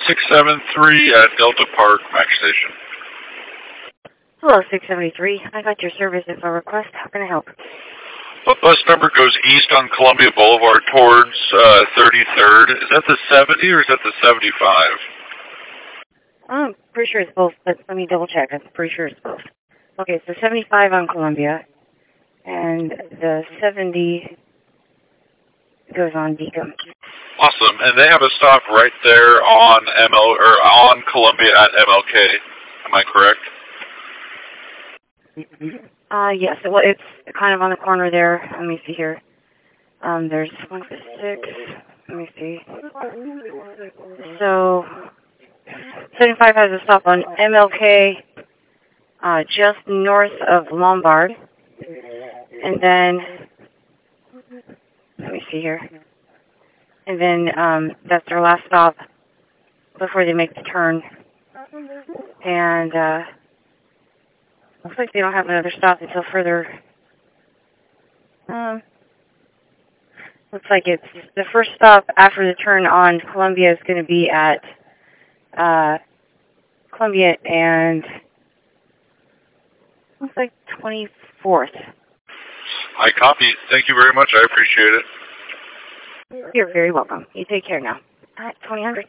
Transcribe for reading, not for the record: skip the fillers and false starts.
673 at Delta Park, Max Station. Hello, 673. I got your service info request. How can I help? What bus number goes east on Columbia Boulevard towards 33rd? Is that the 70 or is that the 75? I'm pretty sure it's both, but let me double check. I'm pretty sure it's both. Okay, so 75 on Columbia, and the 70 goes on Deacon. Awesome, and they have a stop right there on on Columbia at MLK. Am I correct? Yes, well, it's kind of on the corner there. Let me see here. There's 1 to 6. Let me see. So, 75 has a stop on MLK, just north of Lombard. And then, let me see here. And then, that's their last stop before they make the turn. And, looks like they don't have another stop until further. Looks like it's the first stop after the turn on Columbia is going to be at Columbia and looks like 24th. I copy. Thank you very much. I appreciate it. You're very welcome. You take care now. All right, 2000.